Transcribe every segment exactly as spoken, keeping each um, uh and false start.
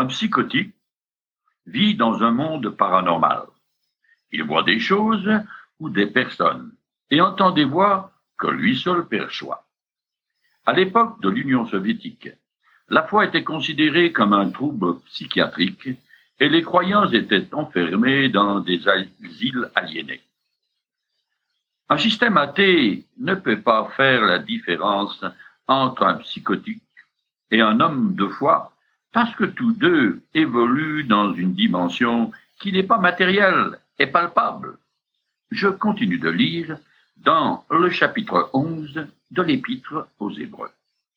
Un psychotique vit dans un monde paranormal. Il voit des choses ou des personnes et entend des voix que lui seul perçoit. À l'époque de l'Union soviétique, la foi était considérée comme un trouble psychiatrique et les croyants étaient enfermés dans des asiles aliénés. Un système athée ne peut pas faire la différence entre un psychotique et un homme de foi parce que tous deux évoluent dans une dimension qui n'est pas matérielle et palpable. Je continue de lire dans le chapitre onze de l'Épître aux Hébreux.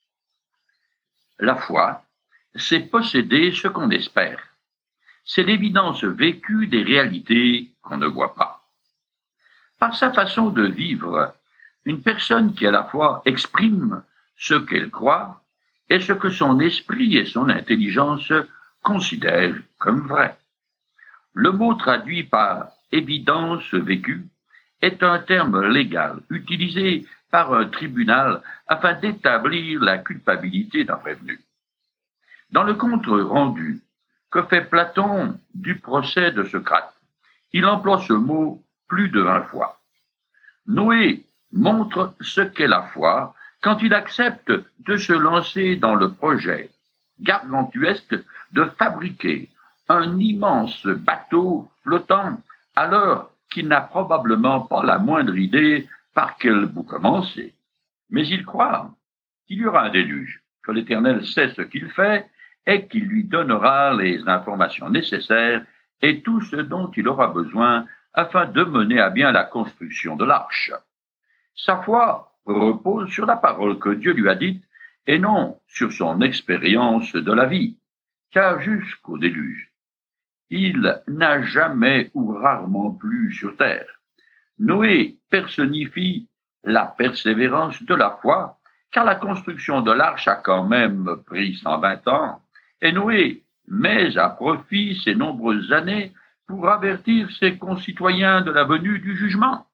La foi, c'est posséder ce qu'on espère. C'est l'évidence vécue des réalités qu'on ne voit pas. Par sa façon de vivre, une personne qui a la foi exprime ce qu'elle croit et ce que son esprit et son intelligence considèrent comme vrai. Le mot traduit par évidence vécue est un terme légal utilisé par un tribunal afin d'établir la culpabilité d'un prévenu. Dans le compte rendu que fait Platon du procès de Socrate, il emploie ce mot plus de vingt fois. Noé montre ce qu'est la foi quand il accepte de se lancer dans le projet gargantuesque de fabriquer un immense bateau flottant alors qu'il n'a probablement pas la moindre idée par quel bout commencer. Mais il croit qu'il y aura un déluge, que l'Éternel sait ce qu'il fait et qu'il lui donnera les informations nécessaires et tout ce dont il aura besoin afin de mener à bien la construction de l'arche. Sa foi repose sur la parole que Dieu lui a dite et non sur son expérience de la vie, car jusqu'au déluge, il n'a jamais ou rarement plu sur terre. Noé personnifie la persévérance de la foi, car la construction de l'arche a quand même pris cent vingt ans, et Noé met à profit ces nombreuses années pour avertir ses concitoyens de la venue du jugement.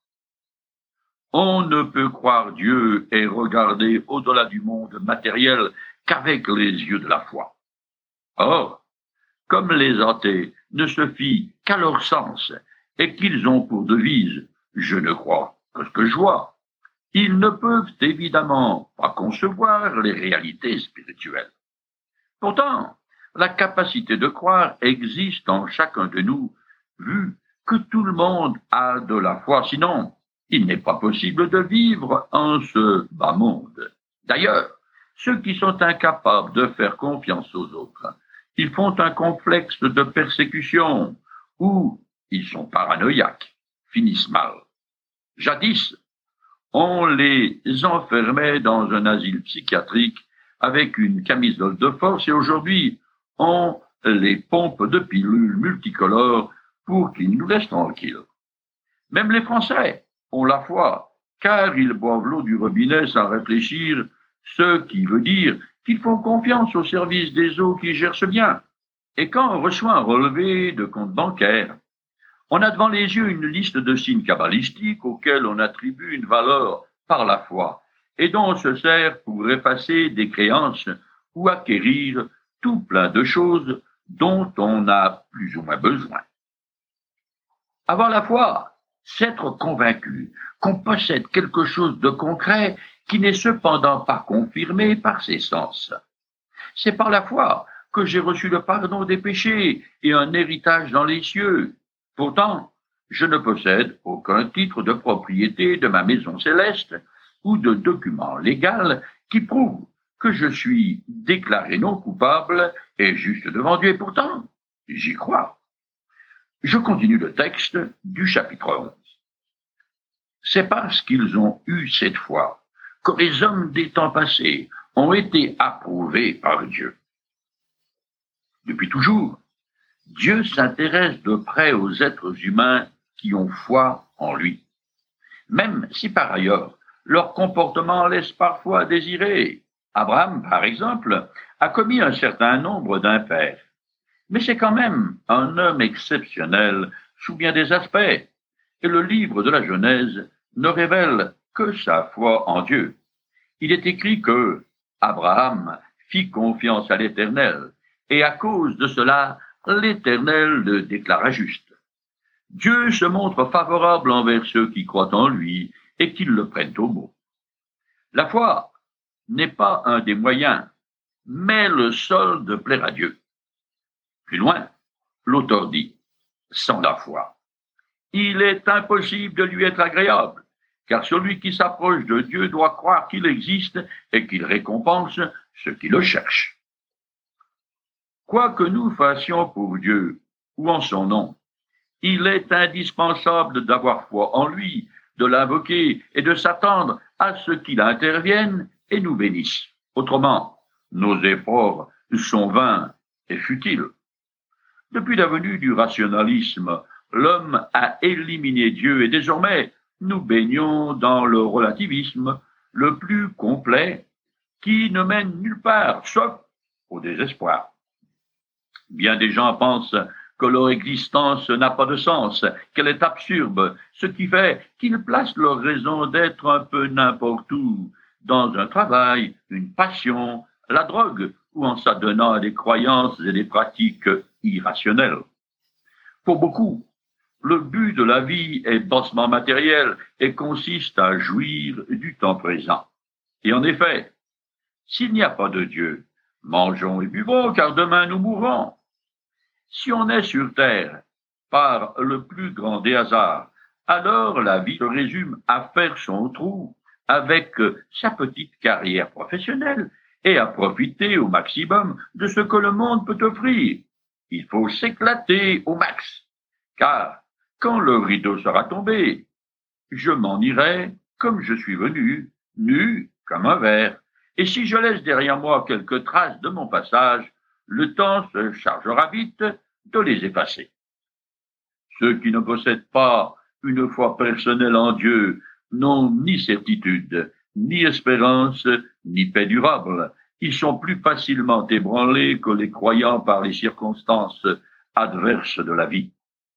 On ne peut croire Dieu et regarder au-delà du monde matériel qu'avec les yeux de la foi. Or, comme les athées ne se fient qu'à leur sens et qu'ils ont pour devise « je ne crois que ce que je vois », ils ne peuvent évidemment pas concevoir les réalités spirituelles. Pourtant, la capacité de croire existe en chacun de nous, vu que tout le monde a de la foi, sinon il n'est pas possible de vivre en ce bas monde. D'ailleurs, ceux qui sont incapables de faire confiance aux autres, ils font un complexe de persécution ou ils sont paranoïaques, finissent mal. Jadis, on les enfermait dans un asile psychiatrique avec une camisole de force et aujourd'hui, on les pompe de pilules multicolores pour qu'ils nous laissent tranquilles. Même les Français ont la foi, car ils boivent l'eau du robinet sans réfléchir, ce qui veut dire qu'ils font confiance au service des eaux qui gèrent ce bien. Et quand on reçoit un relevé de compte bancaire, on a devant les yeux une liste de signes cabalistiques auxquels on attribue une valeur par la foi et dont on se sert pour effacer des créances ou acquérir tout plein de choses dont on a plus ou moins besoin. Avoir la foi, c'est être convaincu qu'on possède quelque chose de concret qui n'est cependant pas confirmé par ses sens. C'est par la foi que j'ai reçu le pardon des péchés et un héritage dans les cieux. Pourtant, je ne possède aucun titre de propriété de ma maison céleste ou de document légal qui prouve que je suis déclaré non coupable et juste devant Dieu. Et pourtant, j'y crois. Je continue le texte du chapitre onze. C'est parce qu'ils ont eu cette foi que les hommes des temps passés ont été approuvés par Dieu. Depuis toujours, Dieu s'intéresse de près aux êtres humains qui ont foi en lui, même si par ailleurs leur comportement laisse parfois à désirer. Abraham, par exemple, a commis un certain nombre d'impairs, mais c'est quand même un homme exceptionnel sous bien des aspects, et le livre de la Genèse ne révèle que sa foi en Dieu. Il est écrit que Abraham fit confiance à l'Éternel, et à cause de cela, l'Éternel le déclara juste. Dieu se montre favorable envers ceux qui croient en lui et qui le prennent au mot. La foi n'est pas un des moyens, mais le seul de plaire à Dieu. Plus loin, l'auteur dit, sans la foi, il est impossible de lui être agréable, car celui qui s'approche de Dieu doit croire qu'il existe et qu'il récompense ceux qui le cherchent. Quoi que nous fassions pour Dieu ou en son nom, il est indispensable d'avoir foi en lui, de l'invoquer et de s'attendre à ce qu'il intervienne et nous bénisse. Autrement, nos efforts sont vains et futiles. Depuis la venue du rationalisme, l'homme a éliminé Dieu et désormais nous baignons dans le relativisme le plus complet qui ne mène nulle part, sauf au désespoir. Bien des gens pensent que leur existence n'a pas de sens, qu'elle est absurde, ce qui fait qu'ils placent leur raison d'être un peu n'importe où, dans un travail, une passion, la drogue, ou en s'adonnant à des croyances et des pratiques irrationnelles. Pour beaucoup, le but de la vie est bassement matériel et consiste à jouir du temps présent. Et en effet, s'il n'y a pas de Dieu, mangeons et buvons, car demain nous mourrons. Si on est sur terre par le plus grand des hasards, alors la vie se résume à faire son trou avec sa petite carrière professionnelle et à profiter au maximum de ce que le monde peut offrir. Il faut s'éclater au max, car quand le rideau sera tombé, je m'en irai comme je suis venu, nu comme un ver, et si je laisse derrière moi quelques traces de mon passage, le temps se chargera vite de les effacer. Ceux qui ne possèdent pas une foi personnelle en Dieu n'ont ni certitude, ni espérance, ni paix durable. Ils sont plus facilement ébranlés que les croyants par les circonstances adverses de la vie.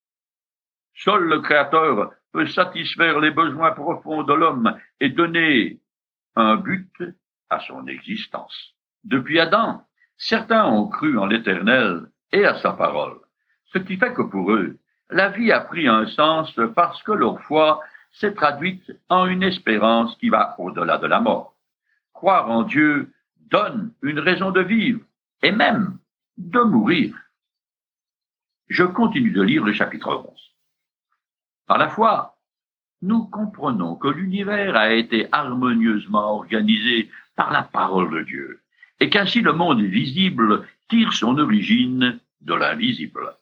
Seul le Créateur peut satisfaire les besoins profonds de l'homme et donner un but à son existence. Depuis Adam, certains ont cru en l'Éternel et à sa parole, ce qui fait que pour eux, la vie a pris un sens parce que leur foi s'est traduite en une espérance qui va au-delà de la mort. Croire en Dieu donne une raison de vivre et même de mourir. Je continue de lire le chapitre onze. Par la foi, nous comprenons que l'univers a été harmonieusement organisé par la parole de Dieu et qu'ainsi le monde visible tire son origine de l'invisible.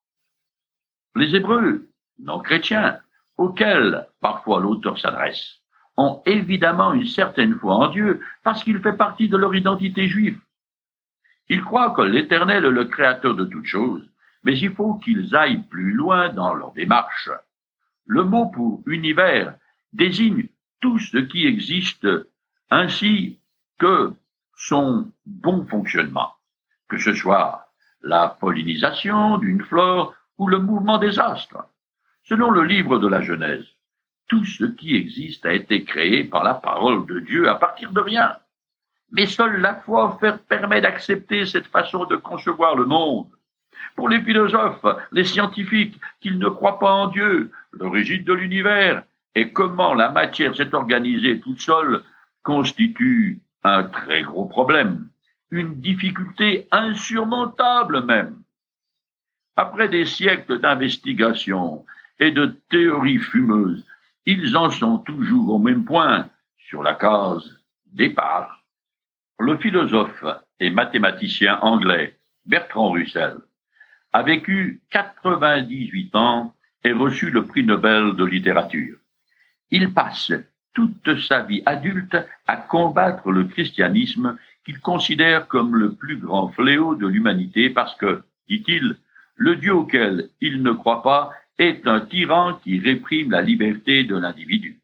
Les Hébreux, non chrétiens, auxquels parfois l'auteur s'adresse, ont évidemment une certaine foi en Dieu parce qu'il fait partie de leur identité juive. Ils croient que l'Éternel est le créateur de toutes choses, mais il faut qu'ils aillent plus loin dans leur démarche. Le mot pour univers désigne tout ce qui existe ainsi que son bon fonctionnement, que ce soit la pollinisation d'une fleur ou le mouvement des astres. Selon le livre de la Genèse, tout ce qui existe a été créé par la parole de Dieu à partir de rien. Mais seule la foi permet d'accepter cette façon de concevoir le monde. Pour les philosophes, les scientifiques, qu'ils ne croient pas en Dieu, l'origine de l'univers et comment la matière s'est organisée toute seule constitue un très gros problème, une difficulté insurmontable même. Après des siècles d'investigation et de théories fumeuses, ils en sont toujours au même point, sur la case départ. Le philosophe et mathématicien anglais Bertrand Russell a vécu quatre-vingt-dix-huit ans et reçu le prix Nobel de littérature. Il passe toute sa vie adulte à combattre le christianisme qu'il considère comme le plus grand fléau de l'humanité parce que, dit-il, le Dieu auquel il ne croit pas est un tyran qui réprime la liberté de l'individu.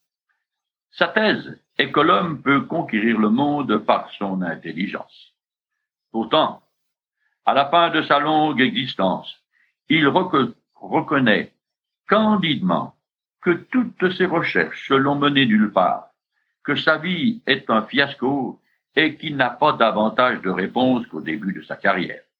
Sa thèse est que l'homme peut conquérir le monde par son intelligence. Pourtant, à la fin de sa longue existence, il reco- reconnaît candidement que toutes ses recherches l'ont mené nulle part, que sa vie est un fiasco et qu'il n'a pas davantage de réponses qu'au début de sa carrière.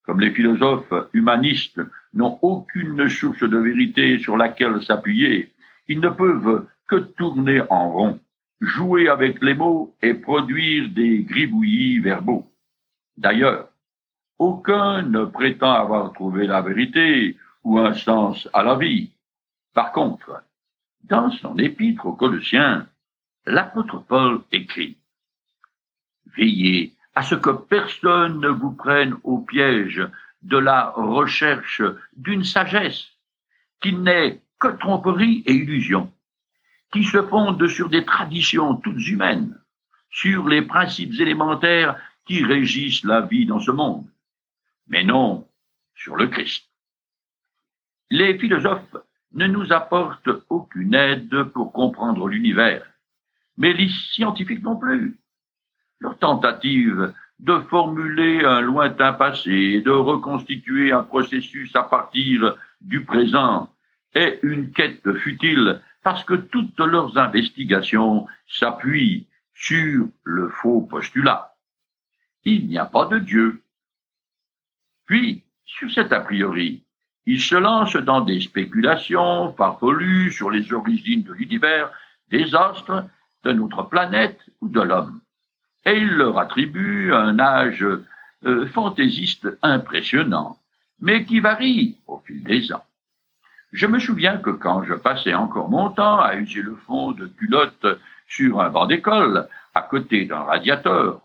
Comme les philosophes humanistes n'ont aucune source de vérité sur laquelle s'appuyer, ils ne peuvent que tourner en rond, jouer avec les mots et produire des gribouillis verbaux. D'ailleurs, aucun ne prétend avoir trouvé la vérité ou un sens à la vie. Par contre, dans son épître aux Colossiens, l'apôtre Paul écrit « Veillez à ce que personne ne vous prenne au piège de la recherche d'une sagesse qui n'est que tromperie et illusion, qui se fonde sur des traditions toutes humaines, sur les principes élémentaires qui régissent la vie dans ce monde, mais non sur le Christ. » Les philosophes ne nous apportent aucune aide pour comprendre l'univers, mais les scientifiques non plus. Leur tentative de formuler un lointain passé et de reconstituer un processus à partir du présent est une quête futile parce que toutes leurs investigations s'appuient sur le faux postulat. Il n'y a pas de Dieu. Puis, sur cet a priori, ils se lancent dans des spéculations farfelues sur les origines de l'univers, des astres, de notre planète ou de l'homme. Et ils leur attribuent un âge euh, fantaisiste impressionnant, mais qui varie au fil des ans. Je me souviens que quand je passais encore mon temps à user le fond de culotte sur un banc d'école, à côté d'un radiateur,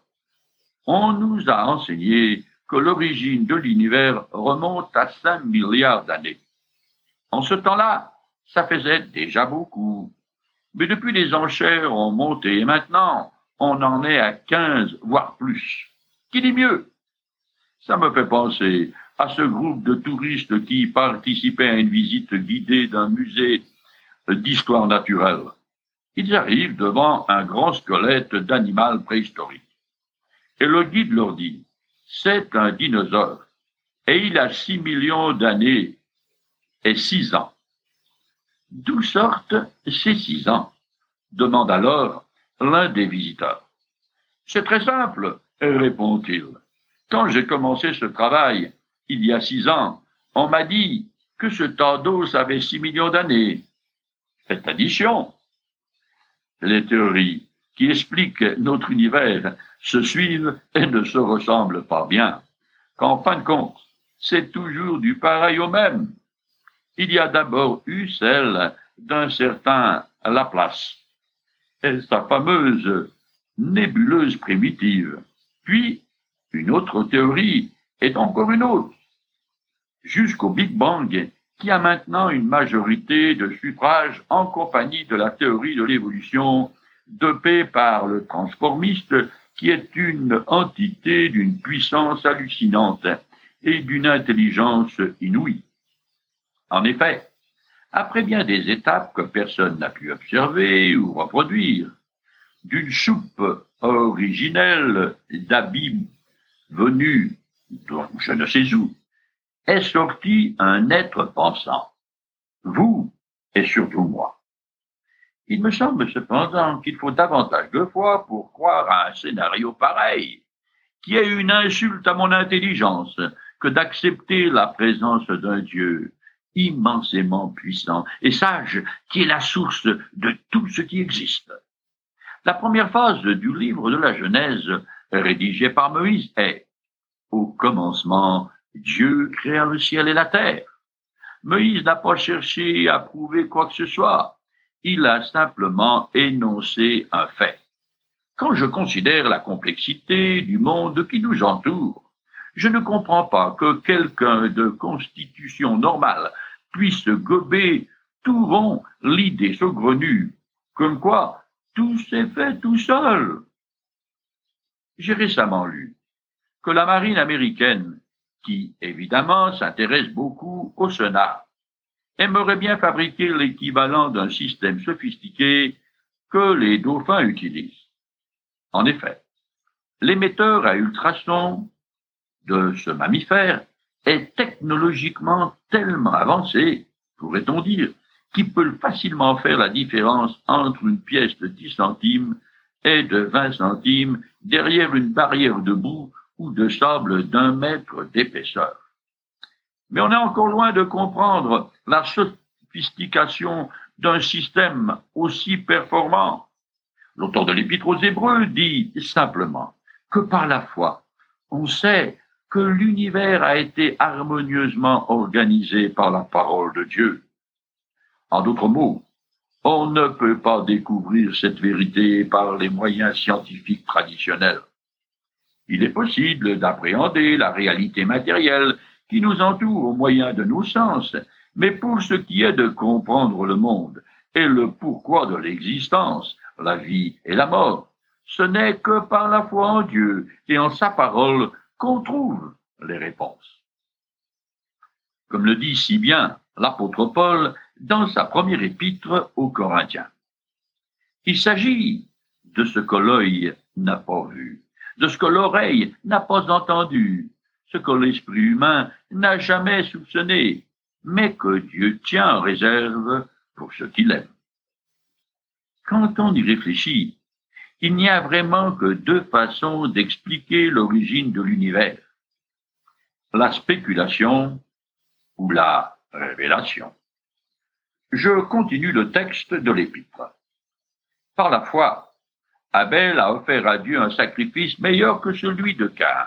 on nous a enseigné que l'origine de l'univers remonte à cinq milliards d'années. En ce temps-là, ça faisait déjà beaucoup. Mais depuis, les enchères ont monté et maintenant, on en est à quinze, voire plus. Qui dit mieux? Ça me fait penser à ce groupe de touristes qui participaient à une visite guidée d'un musée d'histoire naturelle. Ils arrivent devant un grand squelette d'animal préhistorique. Et le guide leur dit, c'est un dinosaure, et il a six millions d'années et six ans. D'où sortent ces six ans? Demande alors l'un des visiteurs. C'est très simple, répond-il. Quand j'ai commencé ce travail, il y a six ans, on m'a dit que ce tas d'os avait six millions d'années. Faites addition. Les théories qui expliquent notre univers se suivent et ne se ressemblent pas bien. Qu'en fin de compte, c'est toujours du pareil au même. Il y a d'abord eu celle d'un certain Laplace et sa fameuse nébuleuse primitive. Puis, une autre théorie et encore une autre, jusqu'au Big Bang, qui a maintenant une majorité de suffrages en compagnie de la théorie de l'évolution dopée par le transformiste, qui est une entité d'une puissance hallucinante et d'une intelligence inouïe. En effet, après bien des étapes que personne n'a pu observer ou reproduire, d'une soupe originelle d'abîme venu de je ne sais où, est sorti un être pensant, vous et surtout moi. Il me semble cependant qu'il faut davantage de foi pour croire à un scénario pareil, qui est une insulte à mon intelligence, que d'accepter la présence d'un Dieu immensément puissant et sage, qui est la source de tout ce qui existe. La première phase du livre de la Genèse, rédigé par Moïse, est « Au commencement, Dieu créa le ciel et la terre ». Moïse n'a pas cherché à prouver quoi que ce soit. Il a simplement énoncé un fait. Quand je considère la complexité du monde qui nous entoure, je ne comprends pas que quelqu'un de constitution normale puisse gober tout rond l'idée saugrenue, comme quoi tout s'est fait tout seul. J'ai récemment lu que la marine américaine, qui évidemment s'intéresse beaucoup au sonar, aimerait bien fabriquer l'équivalent d'un système sophistiqué que les dauphins utilisent. En effet, l'émetteur à ultrasons de ce mammifère est technologiquement tellement avancé, pourrait-on dire, qu'il peut facilement faire la différence entre une pièce de dix centimes et de vingt centimes derrière une barrière de boue ou de sable d'un mètre d'épaisseur. Mais on est encore loin de comprendre la sophistication d'un système aussi performant. L'auteur de l'Épître aux Hébreux dit simplement que par la foi, on sait que l'univers a été harmonieusement organisé par la parole de Dieu. En d'autres mots, on ne peut pas découvrir cette vérité par les moyens scientifiques traditionnels. Il est possible d'appréhender la réalité matérielle qui nous entoure au moyen de nos sens, mais pour ce qui est de comprendre le monde et le pourquoi de l'existence, la vie et la mort, ce n'est que par la foi en Dieu et en sa parole qu'on trouve les réponses. Comme le dit si bien l'apôtre Paul dans sa première épître aux Corinthiens. Il s'agit de ce que l'œil n'a pas vu, de ce que l'oreille n'a pas entendu, ce que l'esprit humain n'a jamais soupçonné, mais que Dieu tient en réserve pour ceux qui l'aiment. Quand on y réfléchit, il n'y a vraiment que deux façons d'expliquer l'origine de l'univers, la spéculation ou la révélation. Je continue le texte de l'épître. Par la foi, Abel a offert à Dieu un sacrifice meilleur que celui de Caïn.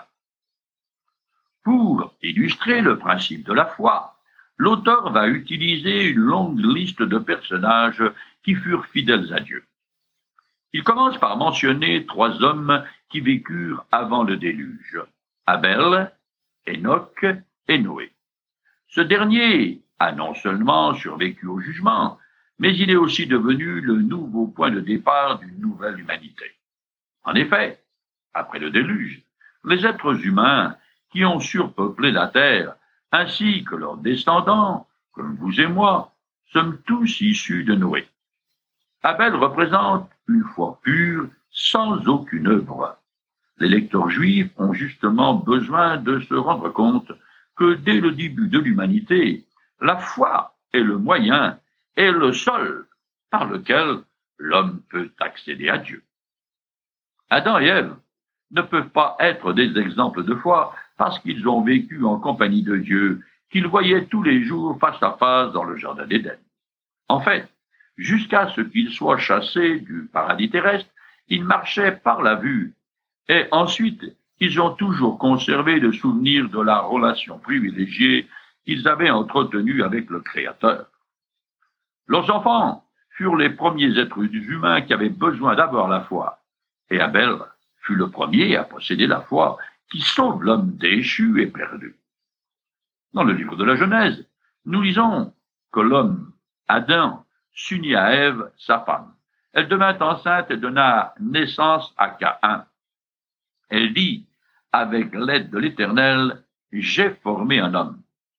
Pour illustrer le principe de la foi, l'auteur va utiliser une longue liste de personnages qui furent fidèles à Dieu. Il commence par mentionner trois hommes qui vécurent avant le déluge, Abel, Enoch et Noé. Ce dernier a non seulement survécu au jugement, mais il est aussi devenu le nouveau point de départ d'une nouvelle humanité. En effet, après le déluge, les êtres humains qui ont surpeuplé la terre, ainsi que leurs descendants, comme vous et moi, sommes tous issus de Noé. Abel représente une foi pure, sans aucune œuvre. Les lecteurs juifs ont justement besoin de se rendre compte que dès le début de l'humanité, la foi est le moyen et le seul par lequel l'homme peut accéder à Dieu. Adam et Ève ne peuvent pas être des exemples de foi parce qu'ils ont vécu en compagnie de Dieu, qu'ils voyaient tous les jours face à face dans le jardin d'Éden. En fait, jusqu'à ce qu'ils soient chassés du paradis terrestre, ils marchaient par la vue, et ensuite, ils ont toujours conservé le souvenir de la relation privilégiée qu'ils avaient entretenue avec le Créateur. Leurs enfants furent les premiers êtres humains qui avaient besoin d'avoir la foi, et Abel fut le premier à posséder la foi qui sauve l'homme déchu et perdu. Dans le livre de la Genèse, nous lisons que l'homme, Adam, s'unit à Ève, sa femme. Elle devint enceinte et donna naissance à Caïn. Elle dit, avec l'aide de l'Éternel, j'ai formé un homme.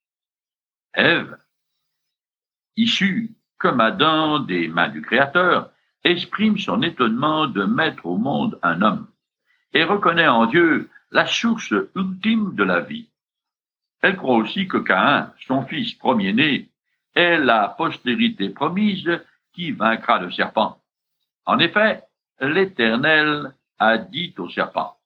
Ève, issue comme Adam des mains du Créateur, exprime son étonnement de mettre au monde un homme et reconnaît en Dieu la source ultime de la vie. Elle croit aussi que Caïn, son fils premier-né, est la postérité promise qui vaincra le serpent. En effet, l'Éternel a dit au serpent,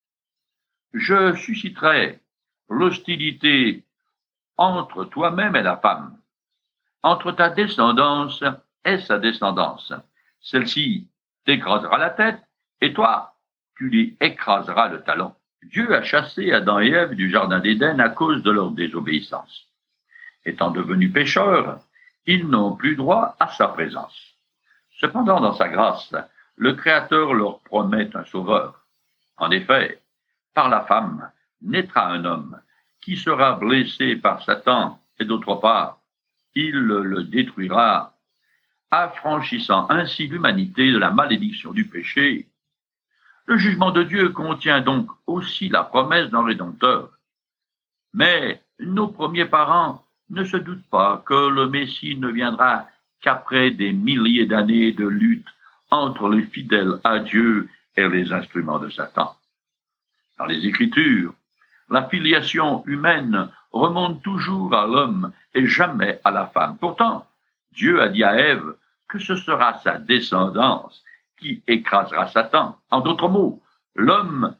« Je susciterai l'hostilité entre toi-même et la femme, entre ta descendance et sa descendance. Celle-ci t'écrasera la tête, et toi, tu lui écraseras le talon. » Dieu a chassé Adam et Ève du jardin d'Éden à cause de leur désobéissance. Étant devenus pécheurs, ils n'ont plus droit à sa présence. Cependant, dans sa grâce, le Créateur leur promet un sauveur. En effet, par la femme naîtra un homme qui sera blessé par Satan, et d'autre part, il le détruira, affranchissant ainsi l'humanité de la malédiction du péché. Le jugement de Dieu contient donc aussi la promesse d'un Rédempteur. Mais nos premiers parents ne se doutent pas que le Messie ne viendra qu'après des milliers d'années de lutte entre les fidèles à Dieu et les instruments de Satan. Dans les Écritures, la filiation humaine remonte toujours à l'homme et jamais à la femme. Pourtant, Dieu a dit à Ève que ce sera sa descendance qui écrasera Satan. En d'autres mots, l'homme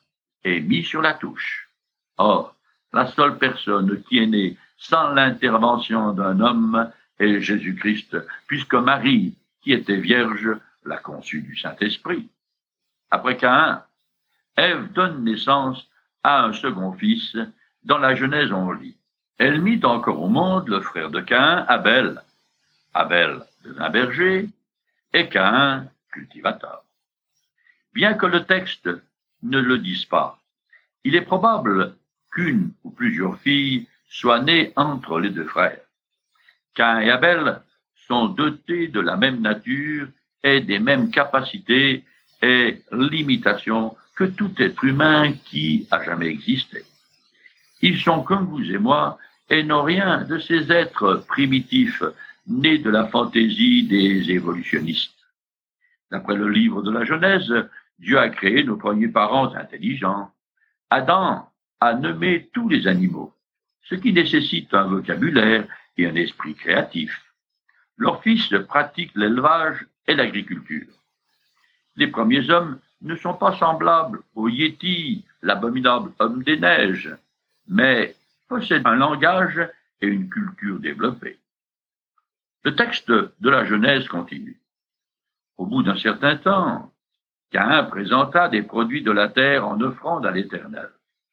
et mis sur la touche. Or, la seule personne qui est née sans l'intervention d'un homme est Jésus-Christ, puisque Marie, qui était vierge, l'a conçu du Saint-Esprit. Après Caïn, Ève donne naissance à un second fils. Dans la Genèse, on lit: Elle mit encore au monde le frère de Caïn, Abel. Abel devint berger et Caïn cultivateur. Bien que le texte ne le dise pas, il est probable qu'une ou plusieurs filles soient nées entre les deux frères. Caïn et Abel sont dotés de la même nature et des mêmes capacités et limitations que tout être humain qui a jamais existé. Ils sont comme vous et moi et n'ont rien de ces êtres primitifs nés de la fantaisie des évolutionnistes. D'après le livre de la Genèse, Dieu a créé nos premiers parents intelligents. Adam a nommé tous les animaux, ce qui nécessite un vocabulaire et un esprit créatif. Leurs fils pratiquent l'élevage et l'agriculture. Les premiers hommes ne sont pas semblables au Yéti, l'abominable homme des neiges, mais possèdent un langage et une culture développée. Le texte de la Genèse continue. Au bout d'un certain temps, Caïn présenta des produits de la terre en offrande à l'Éternel.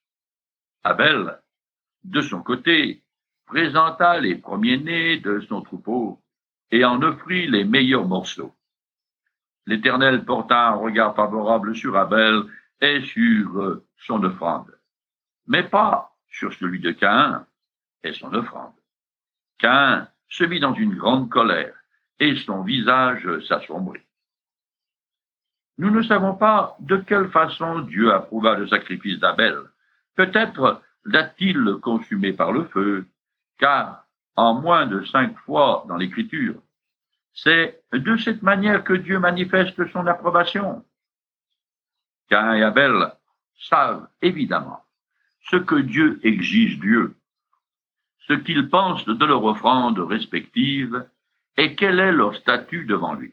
Abel, de son côté, présenta les premiers-nés de son troupeau et en offrit les meilleurs morceaux. L'Éternel porta un regard favorable sur Abel et sur son offrande, mais pas sur celui de Caïn et son offrande. Caïn se mit dans une grande colère et son visage s'assombrit. Nous ne savons pas de quelle façon Dieu approuva le sacrifice d'Abel. Peut-être l'a-t-il consumé par le feu, car en moins de cinq fois dans l'Écriture, c'est de cette manière que Dieu manifeste son approbation. Caïn et Abel savent évidemment ce que Dieu exige d'eux, ce qu'ils pensent de leur offrande respective et quel est leur statut devant lui.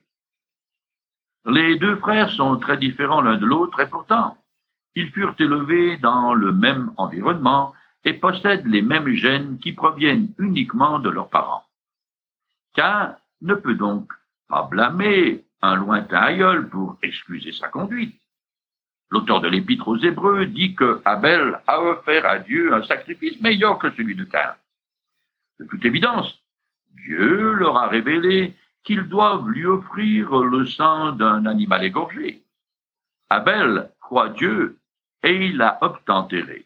Les deux frères sont très différents l'un de l'autre et pourtant, ils furent élevés dans le même environnement et possèdent les mêmes gènes qui proviennent uniquement de leurs parents. Caïn ne peut donc pas blâmer un lointain aïeul pour excuser sa conduite. L'auteur de l'Épître aux Hébreux dit que Abel a offert à Dieu un sacrifice meilleur que celui de Caïn. De toute évidence, Dieu leur a révélé qu'ils doivent lui offrir le sang d'un animal égorgé. Abel croit Dieu et il l'a obtempéré.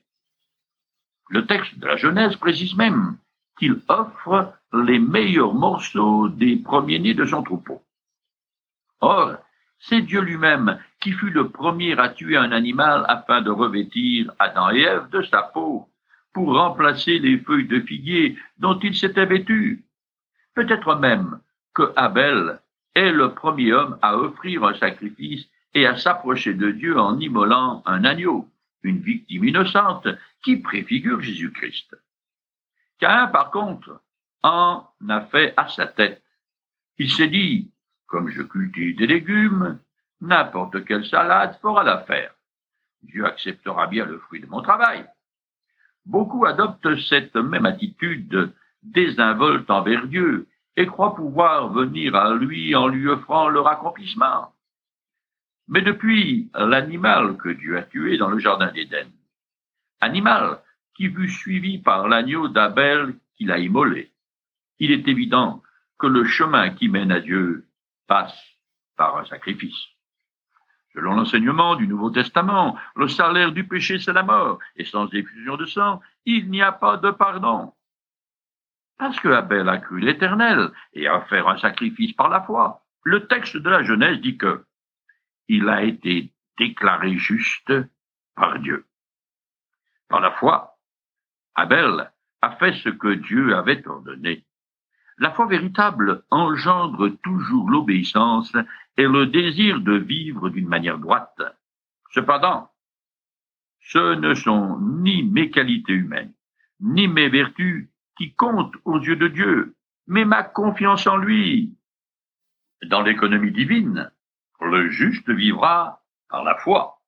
Le texte de la Genèse précise même qu'il offre les meilleurs morceaux des premiers-nés de son troupeau. Or, c'est Dieu lui-même qui fut le premier à tuer un animal afin de revêtir Adam et Ève de sa peau, pour remplacer les feuilles de figuier dont ils s'étaient vêtus. Peut-être même que Abel est le premier homme à offrir un sacrifice et à s'approcher de Dieu en immolant un agneau, une victime innocente qui préfigure Jésus-Christ. Caïn, par contre, en a fait à sa tête. Il s'est dit, comme je cultive des légumes, n'importe quelle salade fera l'affaire. Dieu acceptera bien le fruit de mon travail. Beaucoup adoptent cette même attitude désinvolte envers Dieu et croient pouvoir venir à lui en lui offrant leur accomplissement. Mais depuis l'animal que Dieu a tué dans le jardin d'Éden, animal qui fut suivi par l'agneau d'Abel qu'il a immolé, il est évident que le chemin qui mène à Dieu passe par un sacrifice. Selon l'enseignement du Nouveau Testament, le salaire du péché, c'est la mort, et sans effusion de sang, il n'y a pas de pardon. Parce que Abel a cru l'Éternel et a offert un sacrifice par la foi, le texte de la Genèse dit que il a été déclaré juste par Dieu. Par la foi, Abel a fait ce que Dieu avait ordonné. La foi véritable engendre toujours l'obéissance et le désir de vivre d'une manière droite. Cependant, ce ne sont ni mes qualités humaines, ni mes vertus qui comptent aux yeux de Dieu, mais ma confiance en lui. Dans l'économie divine, le juste vivra par la foi.